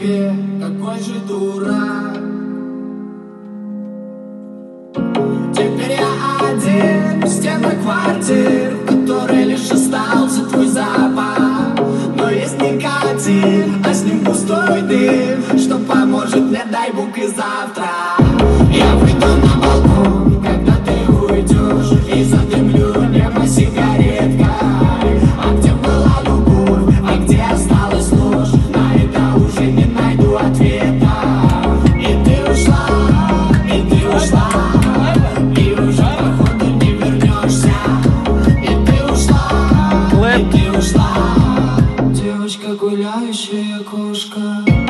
тебе, какой же дурак. Теперь я один в стенах квартир, в которой лишь остался твой запах. Но есть никотин, а с ним пустой дым, что поможет мне, дай Бог, и завтра. Я выйду на балкон, когда ты уйдешь, и задымлю небо сигареткой. А где была любовь, а где осталась ложь? На это уже не найду ответа. И ты ушла, и ты ушла, и уже походу не вернешься. И ты ушла, и ты ушла, девочка, гуляющая кошка.